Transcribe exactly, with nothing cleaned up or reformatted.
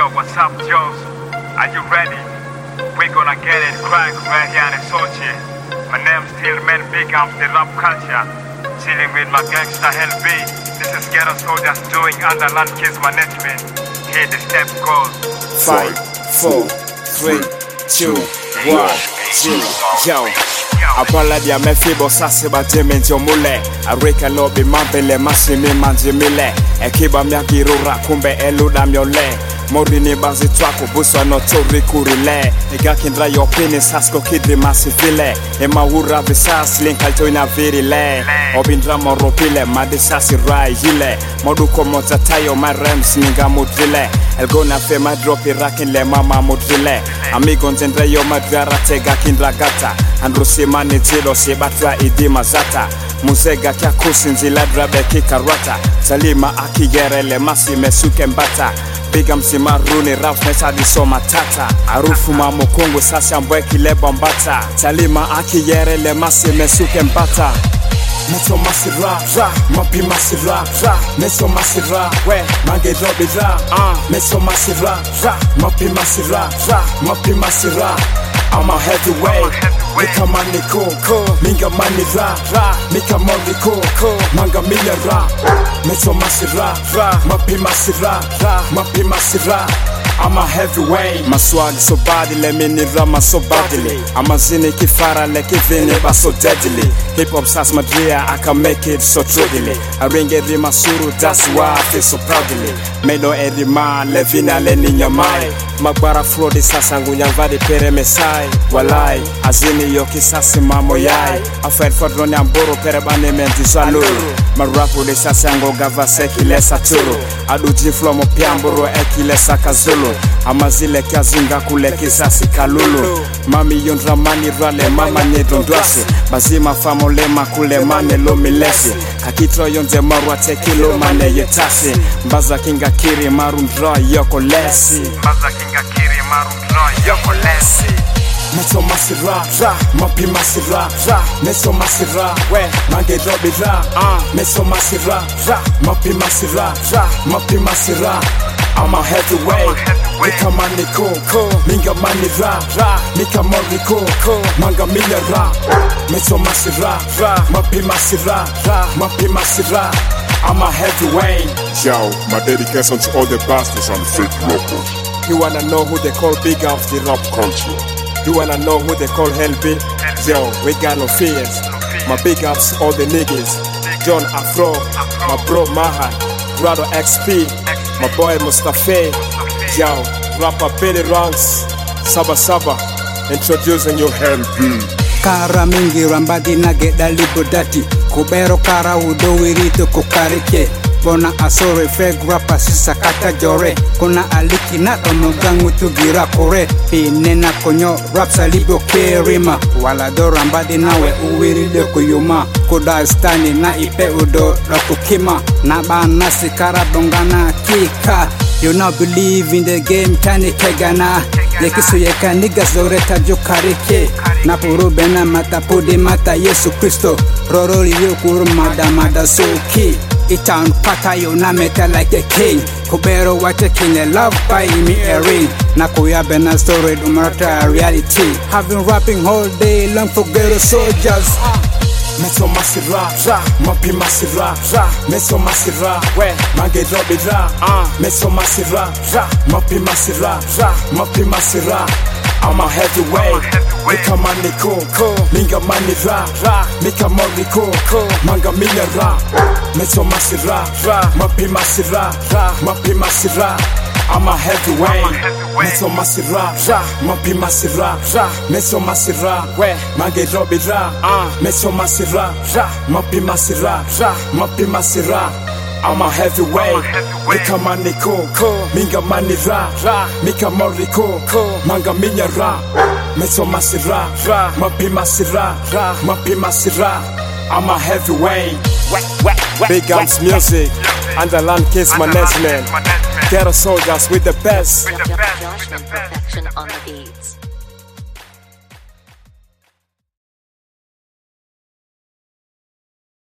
Yo, what's up, Joes? Are you ready? We gonna get it crack right here in Sochi. My name's still man big up the rap culture. Chilling with my gangster Hell B. This is Ghetto Soldiers doing Underland Kids management. Here the step goes. Five, four, three, two, one, zero. Yo. Abala dia me fibo sase ba demente omule Areka no bi mambele masimi manjimile Ekiba miagirura kumbe eluda miole Morini bazi twako buswa no tori kurile Ega kindra yo penis hasko kidri masivile Ema ura visas linkalto ina virile Obindra moropile madisasi rai hile Moduko moza tayo my rems ninga mudrile Elgona fe madropi rakin le mama mudrile Amigo nzendra yo madrara tega kindra gata Andrusi mani zilo si batra idi mazata Muzega kia kusinzila drabe kikarata Salima akigere le masi mesuke mbata Biga msima runi raf mesa di soma tata Arufu mamo kongo sasa mbweki le bambata Salima akigere le masi mesuke mbata Meso masira, ra, mapi masira, ra Meso masira, we, mange robi ra uh. Meso masira, ra, mapi masira, ra Mapi masira, I'm a heavyweight Mika mani ko, minga mani ra, ra Mika mori ko, manga minya ra Meso masira, ra, mapi masira, ra Mapi masira, I'm a heavyweight Maswagi so badly, mini rama so badly I'm a zini kifara like kivini but so deadly Hip hop says my dream, I can make it so truly I ring it in my suru, that's why I feel so proudly Meno every man, levina leni nyamai Magbara frodi sasangu nyangvadi pere mesai Walai, azini yoki sasi mamo yai Afed fadroni amboro pere bane menti zaluru Marapu de sasango gava seki lesa turu Aduji flomo piamboro eki lesa kazulu Amazile kia zinga kule kisasi kalulu Mami yondra mani rale mama nyedondwasi Bazima famo lema kule mane lomilesi Kakitro yonze marwa tekilo mane yetasi Mbaza kinga kiri marundra yoko lesi Mbaza kinga kiri marundra yoko lesi Meso masira, ra, mapi masira, ra Meso masira, we, mange robi ra uh. Meso masira, ra, mapi masira, ra Mapi masira, I'm a heavyweight Mika mani ko, minga mani ra, ra Mika mori ko, manga minya ra Meso masira, ra, mapi masira, ra Mapi masira, I'm a heavyweight Yo, my dedication to all the bastards and fake locals. You wanna know who they call big of the rap country? You wanna know who they call Hell B? Yo, we got no fears. My big ups, all the niggas. John Afro, my bro Maha, Rado X P, my boy Mustafa. Yo, rapper Billy Ranks, Saba Saba, introducing you Hell B. Kara mingi rambadi na geda libodati Kubero kara udo wirito kukarike Bona asore feg rapper sisa kata jore Kuna aliki na onogangu tugira kore Pinena konyo rap salibo kerima Wala do rambadi nawe uwiride kuyuma Kuda stani na ipe udo rakukima Na bana sikara dongana kika You now believe in the game tani kegana Yekisu yeka niggas dore tajo karike Na puru bena mata pudi mata Yesu Kristo Rorori yukuru mada mada soki Itan pata yo na meta like a king Kubero wache king a love by me a ring Na kuya bena story umarata reality Having rapping all day long for ghetto soldiers Meso masira, ra, mapi masira, ra Meso masira, we, mange robi ra uh. Meso masira, ra, mapi masira, ra Mapi masira, I'm a heavyweight Mika mani ko, minga mani ra, ra Mika mori ko, manga minya ra Meso masira, ra, mapi masira, ra Mapi masira, I'm a heavyweight Meso masira, ra, mapi masira, ra Meso masira, we, mange robi ra uh. Meso masira, ra, mapi masira, ra Mapi masira, I'm a heavyweight Mika mani ko, minga mani ra, ra Mika mori ko, manga minya ra Meso masira, ra, mapi masira, ra Mapi masira, I'm a heavyweight Big Ups Music, Underland Kids Management Ghetto Soldiers with the best. Josh Perfection on the beats.